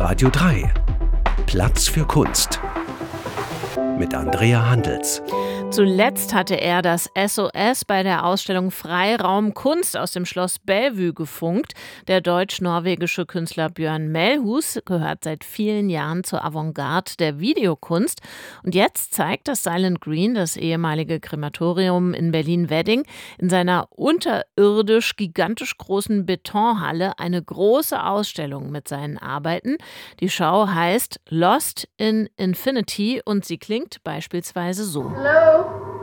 Radio 3. Platz für Kunst. Mit Andrea Handels. Zuletzt hatte er das SOS bei der Ausstellung Freiraum Kunst aus dem Schloss Bellevue gefunkt. Der deutsch-norwegische Künstler Björn Melhus gehört seit vielen Jahren zur Avantgarde der Videokunst. Und jetzt zeigt das Silent Green, das ehemalige Krematorium in Berlin-Wedding, in seiner unterirdisch gigantisch großen Betonhalle eine große Ausstellung mit seinen Arbeiten. Die Schau heißt Lost in Infinity und sie klingt beispielsweise so. Hello?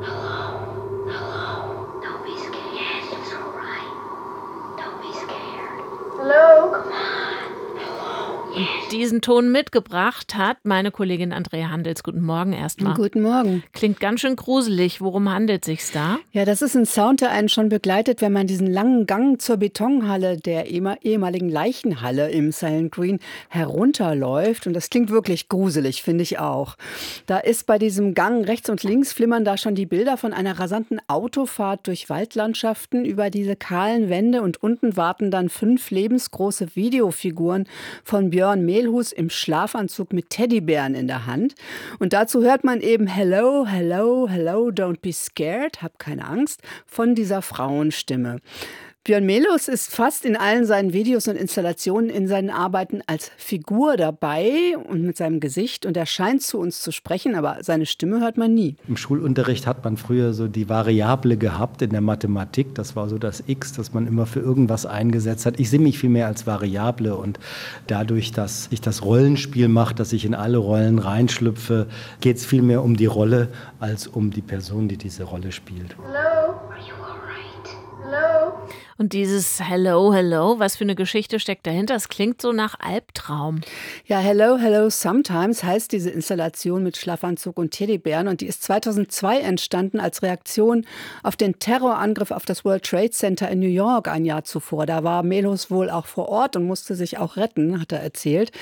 Hello. Hello. Don't be scared. Yes, it's all right. Don't be scared. Hello? Come on. Hello. Yes. Diesen Ton mitgebracht hat meine Kollegin Andrea Handels. Guten Morgen erstmal. Guten Morgen. Klingt ganz schön gruselig. Worum handelt es sich da? Ja, das ist ein Sound, der einen schon begleitet, wenn man diesen langen Gang zur Betonhalle der ehemaligen Leichenhalle im Silent Green herunterläuft. Und das klingt wirklich gruselig, finde ich auch. Da ist bei diesem Gang rechts und links flimmern da schon die Bilder von einer rasanten Autofahrt durch Waldlandschaften über diese kahlen Wände. Und unten warten dann 5 lebensgroße Videofiguren von Björn Melhus im Schlafanzug mit Teddybären in der Hand. Und dazu hört man eben Hello, hello, hello, don't be scared, hab keine Angst, von dieser Frauenstimme. Björn Melhus ist fast in allen seinen Videos und Installationen in seinen Arbeiten als Figur dabei und mit seinem Gesicht. Und er scheint zu uns zu sprechen, aber seine Stimme hört man nie. Im Schulunterricht hat man früher so die Variable gehabt in der Mathematik. Das war so das X, das man immer für irgendwas eingesetzt hat. Ich sehe mich viel mehr als Variable und dadurch, dass ich das Rollenspiel mache, dass ich in alle Rollen reinschlüpfe, geht es viel mehr um die Rolle als um die Person, die diese Rolle spielt. Hello? Are you all right? Hello? Und dieses Hello, hello, was für eine Geschichte steckt dahinter? Das klingt so nach Albtraum. Ja, Hello, Hello, Sometimes heißt diese Installation mit Schlafanzug und Teddybären und die ist 2002 entstanden als Reaktion auf den Terrorangriff auf das World Trade Center in New York ein Jahr zuvor. Da war Melhus wohl auch vor Ort und musste sich auch retten, hat er erzählt.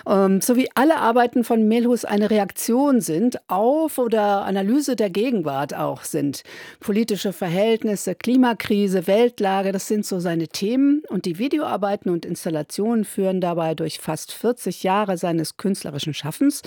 So wie alle Arbeiten von Melhus eine Reaktion sind auf oder Analyse der Gegenwart auch sind. Politische Verhältnisse, Klimakrise, Weltlage, das sind so seine Themen und die Videoarbeiten und Installationen führen dabei durch fast 40 Jahre seines künstlerischen Schaffens.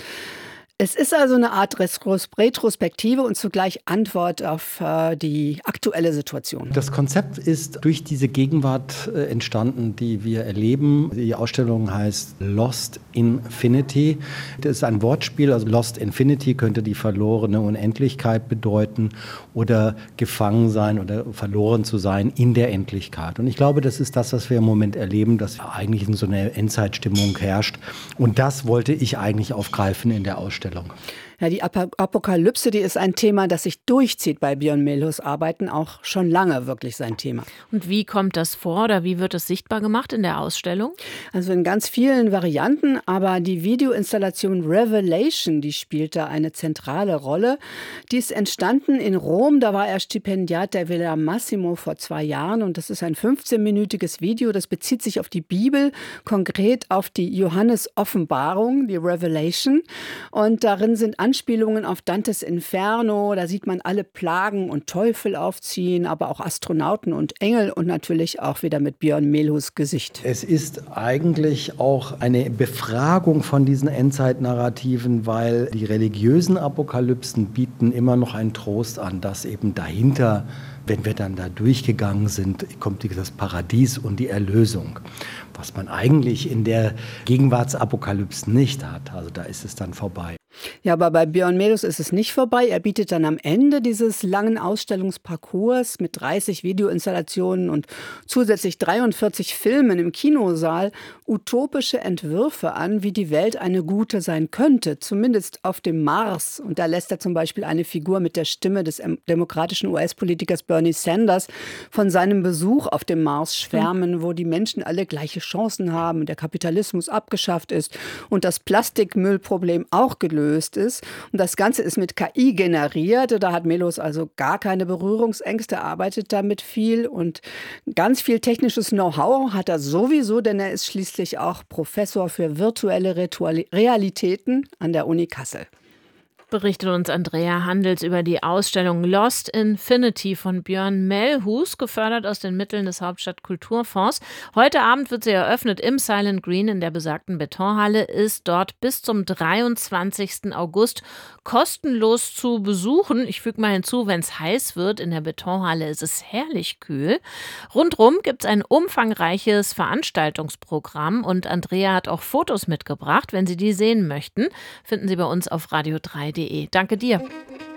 Es ist also eine Art Retrospektive und zugleich Antwort auf die aktuelle Situation. Das Konzept ist durch diese Gegenwart entstanden, die wir erleben. Die Ausstellung heißt Lost Infinity. Das ist ein Wortspiel, also Lost Infinity könnte die verlorene Unendlichkeit bedeuten oder gefangen sein oder verloren zu sein in der Endlichkeit. Und ich glaube, das ist das, was wir im Moment erleben, dass eigentlich in so einer Endzeitstimmung herrscht. Und das wollte ich eigentlich aufgreifen in der Ausstellung. Ja, die Apokalypse, die ist ein Thema, das sich durchzieht bei Björn Melhus Arbeiten, auch schon lange wirklich sein Thema. Und wie kommt das vor oder wie wird es sichtbar gemacht in der Ausstellung? Also in ganz vielen Varianten, aber die Videoinstallation Revelation, die spielt da eine zentrale Rolle. Die ist entstanden in Rom, da war er Stipendiat der Villa Massimo vor 2 Jahren und das ist ein 15-minütiges Video, das bezieht sich auf die Bibel, konkret auf die Johannes-Offenbarung, die Revelation, und darin sind Anspielungen auf Dantes Inferno, da sieht man alle Plagen und Teufel aufziehen, aber auch Astronauten und Engel und natürlich auch wieder mit Björn Melhus Gesicht. Es ist eigentlich auch eine Befragung von diesen Endzeitnarrativen, weil die religiösen Apokalypsen bieten immer noch einen Trost an, dass eben dahinter, wenn wir dann da durchgegangen sind, kommt das Paradies und die Erlösung. Was man eigentlich in der Gegenwartsapokalypse nicht hat. Also da ist es dann vorbei. Ja, aber bei Björn Melhus ist es nicht vorbei. Er bietet dann am Ende dieses langen Ausstellungsparcours mit 30 Videoinstallationen und zusätzlich 43 Filmen im Kinosaal utopische Entwürfe an, wie die Welt eine gute sein könnte, zumindest auf dem Mars. Und da lässt er zum Beispiel eine Figur mit der Stimme des demokratischen US-Politikers Bernie Sanders von seinem Besuch auf dem Mars schwärmen, wo die Menschen alle gleiche Chancen haben, der Kapitalismus abgeschafft ist und das Plastikmüllproblem auch gelöst ist. Und das Ganze ist mit KI generiert. Da hat Melhus also gar keine Berührungsängste, arbeitet damit viel und ganz viel technisches Know-how hat er sowieso, denn er ist schließlich auch Professor für virtuelle Realitäten an der Uni Kassel. Berichtet uns Andrea Handels über die Ausstellung Lost Infinity von Björn Melhus, gefördert aus den Mitteln des Hauptstadtkulturfonds. Heute Abend wird sie eröffnet im Silent Green in der besagten Betonhalle, ist dort bis zum 23. August kostenlos zu besuchen. Ich füge mal hinzu, wenn es heiß wird, in der Betonhalle ist es herrlich kühl. Rundrum gibt es ein umfangreiches Veranstaltungsprogramm und Andrea hat auch Fotos mitgebracht. Wenn Sie die sehen möchten, finden Sie bei uns auf radio3.de. Danke dir.